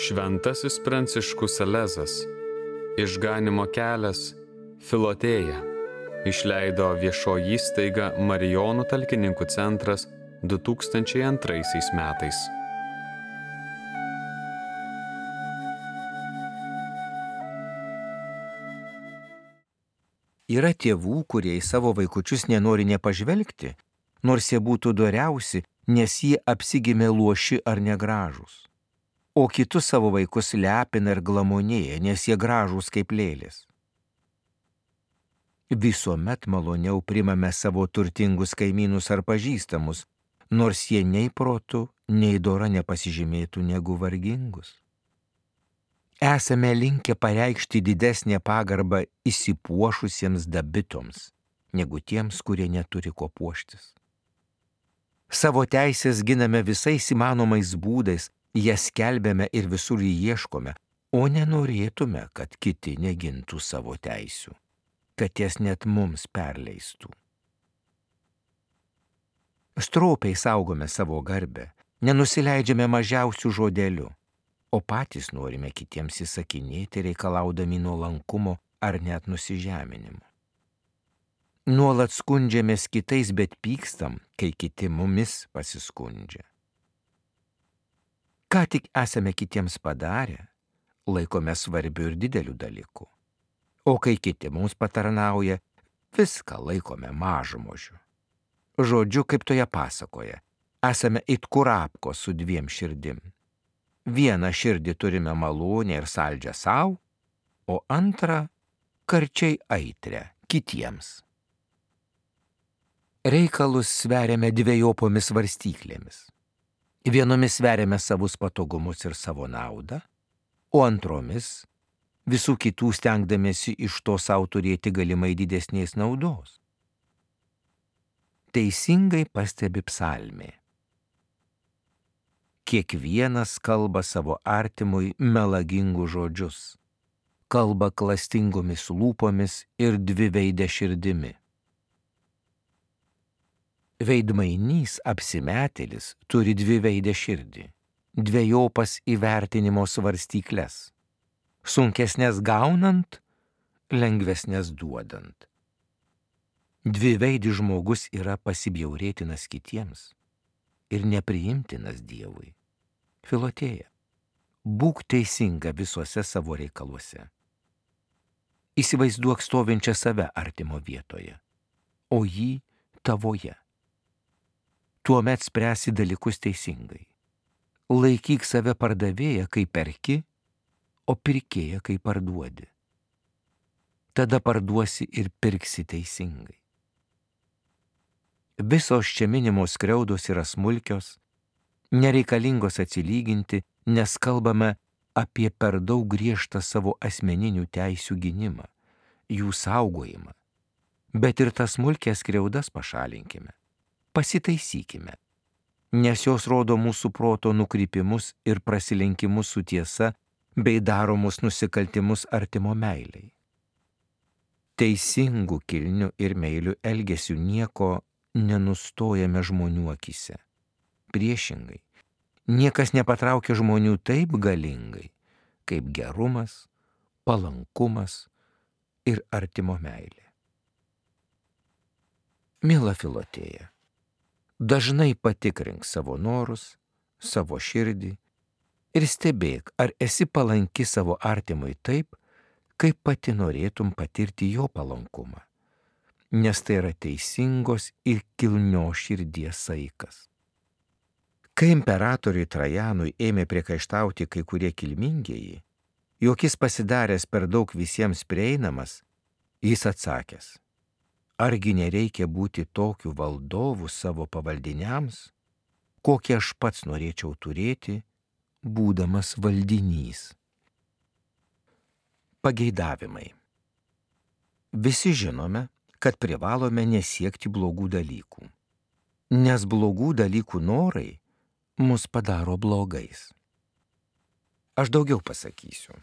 Šventasis Pranciškus Salezas, Išganymo kelias, Filotėja, išleido viešoji įstaiga Marijonų talkininkų centras 2002 metais. Yra tėvų, kurie į savo vaikučius nenori nepažvelgti, nors jie būtų doriausi, nes jie apsigimė luoši ar negražūs. O kitus savo vaikus lepina ir glamonėja, nes jie gražūs kaip lėlės. Visuomet maloniau primame savo turtingus kaimynus ar pažįstamus, nors jie nei protu, nei dora nepasižymėtų negu vargingus. Esame linkę pareikšti didesnę pagarbą įsipuošusiems dabitoms, negu tiems, kurie neturi ko puoštis. Savo teisės giname visais įmanomais būdais, jas skelbiame ir visur ieškome, o nenorėtume, kad kiti negintų savo teisių, kad jas net mums perleistų. Stropiai saugome savo garbę, nenusileidžiame mažiausių žodelių, o patys norime kitiems įsakinėti, reikalaudami nuolankumo ar net nusižeminimo. Nuolat skundžiamės kitais, bet pykstam, kai kiti mumis pasiskundžia. Ką tik esame kitiems padarę, laikome svarbiu ir dideliu dalyku. O kai kiti mums patarnauja, viską laikome mažmožiu. Žodžiu, kaip toje pasakoje, esame it kurapko su dviem širdim. Vieną širdį turime malonę ir saldžią savo, o antrą karčiai aitrią kitiems. Reikalus sveriame dvejopomis svarstyklėmis. Vienomis sveriame savus patogumus ir savo naudą, o antromis visų kitų stengdamėsi iš to savo turėti galimai didesnės naudos. Teisingai pastebi psalmė. Kiekvienas kalba savo artimui melagingus žodžius, kalba klastingomis lūpomis ir dviveidę širdimi. Veidmainys apsimetėlis turi dviveidę širdį, dvejopas įvertinimo svarstykles, sunkesnės gaunant, lengvesnės duodant. Dviveidis žmogus yra pasibjaurėtinas kitiems ir nepriimtinas Dievui. Filotėja, būk teisinga visuose savo reikaluose. Įsivaizduok stovinčią save artimo vietoje, o jį tavoje. Tuomet spręsi dalykus teisingai. Laikyk save pardavėją, kai perki, o pirkėją, kai parduodi. Tada parduosi ir pirksi teisingai. Visos čia minimos skriaudos yra smulkios, nereikalingos atsilyginti, nes kalbame apie per daug griežtą savo asmeninių teisių gynimą, jų saugojimą. Bet ir tas smulkias skriaudas pašalinkime, pasitaisykime, nes jos rodo mūsų proto nukrypimus ir prasilenkimus su tiesa bei daromus nusikaltimus artimo meiliai. Teisingų, kilnių ir meilių elgesių nieko nenustojame žmonių akise. Priešingai, niekas nepatraukia žmonių taip galingai, kaip gerumas, palankumas ir artimo meilė. Miela Filotėja, dažnai patikrink savo norus, savo širdį ir stebėk, ar esi palanki savo artimui taip, kaip pati norėtum patirti jo palankumą, nes tai yra teisingos ir kilnios širdies saikas. Kai imperatoriui Trajanui ėmė priekaištauti kai kurie kilmingieji, jog jis pasidaręs per daug visiems prieinamas, jis atsakęs: argi nereikia būti tokiu valdovu savo pavaldiniams, kokį aš pats norėčiau turėti, būdamas valdinys. Pageidavimai. Visi žinome, kad privalome nesiekti blogų dalykų, nes blogų dalykų norai mus padaro blogais. Aš daugiau pasakysiu.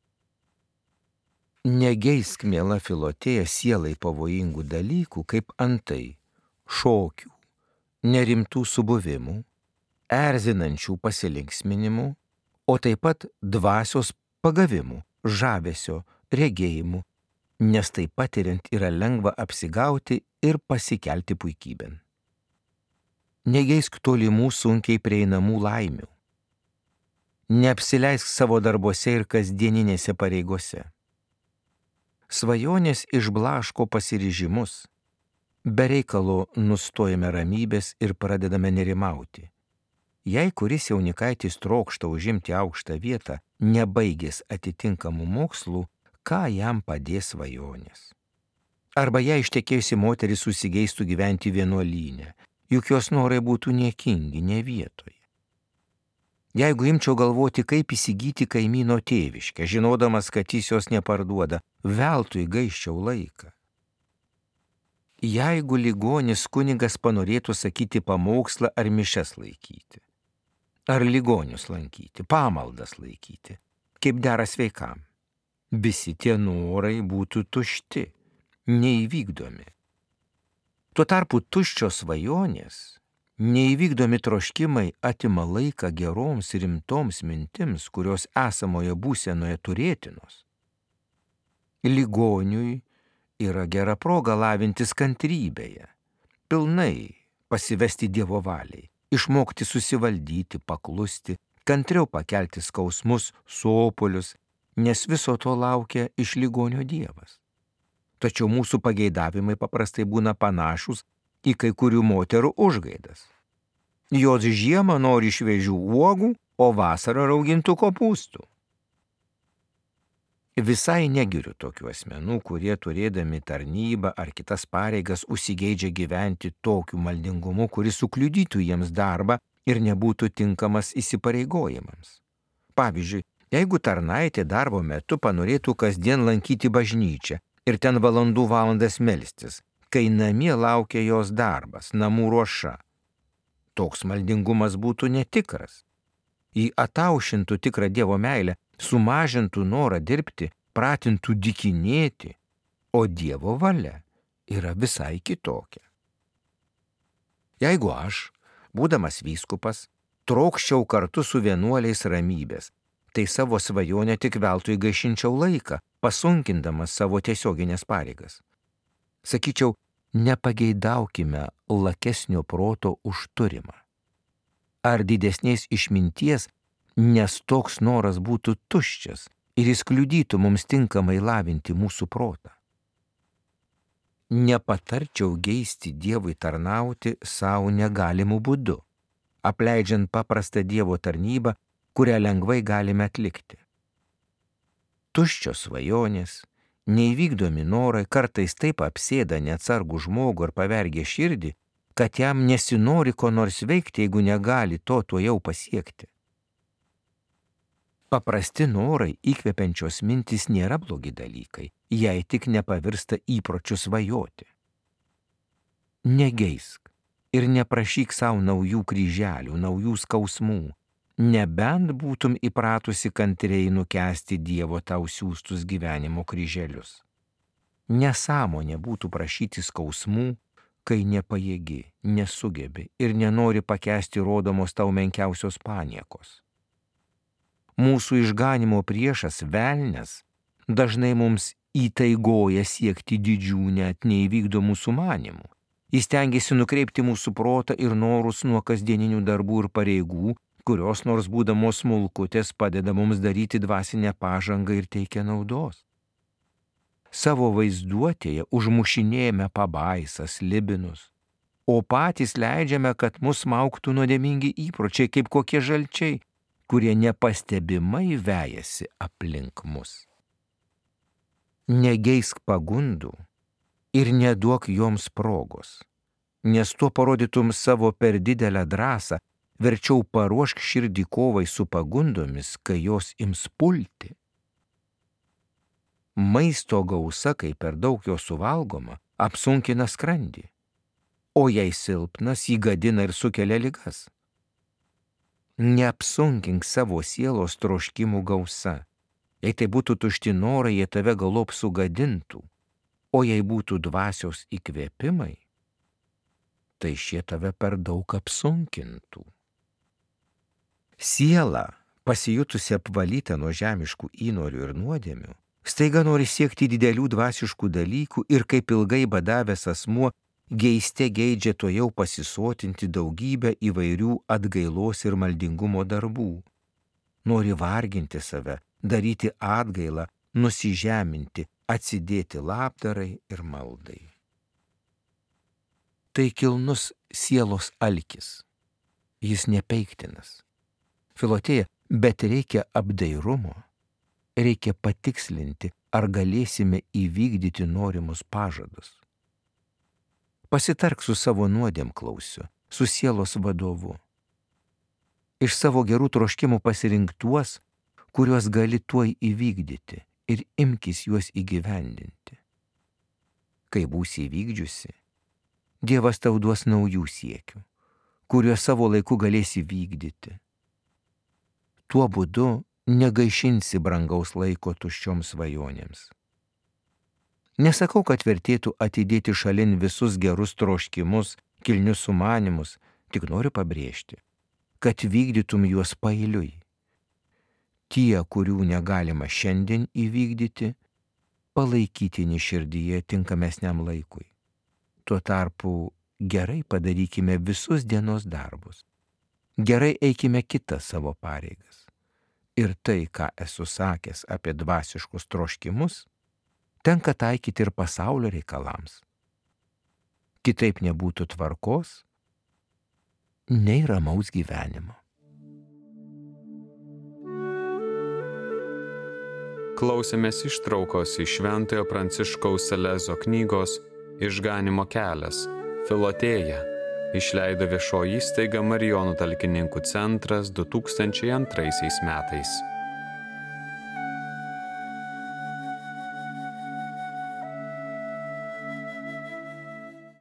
Negeisk, miela Filotėja, sielai pavojingų dalykų, kaip antai šokių, nerimtų subuvimų, erzinančių pasilinksminimų, o taip pat dvasios pagavimų, žavesio, regėjimų, nes tai patiriant yra lengva apsigauti ir pasikelti puikybėn. Negeisk tolimų sunkiai prieinamų laimių. Neapsileisk savo darbuose ir kasdieninėse pareigose. Svajonės išblaško pasiryžimus. Be reikalo nustojame ramybės ir pradedame nerimauti. Jei kuris jaunikaitis trokšta užimti aukštą vietą, nebaigęs atitinkamų mokslų, ką jam padės svajonės? Arba jei ištekėjusi moteris susigeistų gyventi vienuolyne, juk jos norai būtų niekingi, ne vietoje. Jeigu imčiau galvoti, kaip įsigyti kaimyno tėviškę, žinodamas, kad jis jos neparduoda, veltui gaiščiau laiką. Jeigu ligonis kunigas panorėtų sakyti pamokslą ar mišias laikyti, ar ligonius lankyti, pamaldas laikyti, kaip dera sveikam, visi tie norai būtų tušti, neįvykdomi. Tuo tarpu tuščios svajonės, neįvykdomi troškimai atima laiką geroms rimtoms mintims, kurios esamoje būsenoje turėtinos. Ligoniui yra gera proga lavintis kantrybėje, pilnai pasivesti Dievo valiai, išmokti susivaldyti, paklusti, kantriau pakelti skausmus, sopulius, nes viso to laukia iš ligonio Dievas. Tačiau mūsų pageidavimai paprastai būna panašus į kai kurių moterų užgaidas. Jos žiemą nori šviežių uogų, o vasarą raugintų kopūstų. Visai negiriu tokių asmenų, kurie turėdami tarnybą ar kitas pareigas užsigeidžia gyventi tokiu maldingumu, kuris sukliudytų jiems darbą ir nebūtų tinkamas įsipareigojimams. Pavyzdžiui, jeigu tarnaitė darbo metu panorėtų kasdien lankyti bažnyčią ir ten valandas melstis, kai namie laukia jos darbas, namų ruoša. Toks maldingumas būtų netikras. Jį ataušintų tikrą Dievo meilę, sumažintų norą dirbti, pratintų dykinėti, o Dievo valia yra visai kitokia. Jeigu aš, būdamas vyskupas, trokščiau kartu su vienuoliais ramybės, tai savo svajonę tik veltui gaišinčiau laiką, pasunkindamas savo tiesioginės pareigas. Sakyčiau, nepageidaukime lakesnio proto už turimą. Ar didesnės išminties, nes toks noras būtų tuščias ir jis kliudytų mums tinkamai lavinti mūsų protą. Nepatarčiau geisti Dievui tarnauti savo negalimų būdu, apleidžiant paprastą Dievo tarnybą, kurią lengvai galime atlikti. Tuščios svajonės, neįvykdomi norai kartais taip apsėda neatsargų žmogų ar pavergia širdį, kad jam nesinori ko nors veikti, jeigu negali to tuojau pasiekti. Paprasti norai, įkvepiančios mintys nėra blogi dalykai, jei tik nepavirsta įpročiu svajoti. Negeisk ir neprašyk savo naujų kryželių, naujų skausmų, nebent būtum įpratusi kantriai nukęsti Dievo tau siųstus gyvenimo kryželius. Nesąmonė būtų prašyti skausmų, kai nepajėgi, nesugebi ir nenori pakęsti rodomos tau menkiausios paniekos. Mūsų išganimo priešas velnias dažnai mums įtaigoja siekti didžių net neįvykdomų sumanimų. Jis stengiasi nukreipti mūsų protą ir norus nuo kasdieninių darbų ir pareigų, kurios nors būdamos smulkutės padeda mums daryti dvasinę pažangą ir teikia naudos. Savo vaizduotėje užmušinėjame pabaisas, libinus, o patys leidžiame, kad mus smaugtų nuodėmingi įpročiai kaip kokie žalčiai, kurie nepastebimai vejasi aplink mus. Negeisk pagundų ir neduok joms progos, nes tuo parodytum savo per didelę drąsą, verčiau paruošk širdį kovai su pagundomis, kai jos ims pulti. Maisto gausa, kai per daug jo suvalgoma, apsunkina skrandį, o jei silpnas, jį gadina ir sukelia ligas. Neapsunkink savo sielos troškimų gausa. Jei tai būtų tušti norai, jie tave galop sugadintų, o jei būtų dvasios įkvėpimai, tai šie tave per daug apsunkintų. Siela pasijutusi apvalyta nuo žemiškų įnorių ir nuodėmių, staiga nori siekti didelių dvasiškų dalykų ir kaip ilgai badavęs asmuo geiste geidžia tuojau pasisotinti daugybę įvairių atgailos ir maldingumo darbų. Nori varginti save, daryti atgailą, nusižeminti, atsidėti labdarai ir maldai. Tai kilnus sielos alkis. Jis nepeiktinas. Filotėja, bet reikia apdairumo. Reikia patikslinti, ar galėsime įvykdyti norimus pažadus. Pasitark su savo nuodėmklausiu, su sielos vadovu. Iš savo gerų troškimų pasirink tuos, kuriuos gali tuoj įvykdyti ir imkis juos įgyvendinti. Kai būsi įvykdžiusi, Dievas tau duos naujų siekių, kuriuos savo laiku galėsi vykdyti. Tuo būdu negaišinsi brangaus laiko tuščioms svajonėms. Nesakau, kad vertėtų atidėti šalin visus gerus troškimus, kilnius sumanimus, tik noriu pabrėžti, kad vykdytum juos paeiliui. Tie, kurių negalima šiandien įvykdyti, palaikytini širdyje tinkamesniam laikui. Tuo tarpu gerai padarykime visus dienos darbus. Gerai eikime kitas savo pareigas. Ir tai, ką esu sakęs apie dvasiškus troškimus, tenka taikyti ir pasaulio reikalams. Kitaip nebūtų tvarkos, nei ramaus gyvenimo. Klausėmės ištraukos iš Šventojo Pranciškaus Salezo knygos Išganymo kelias, Filotėja, išleido viešoji įstaiga Marijonų talkininkų centras 2002 metais.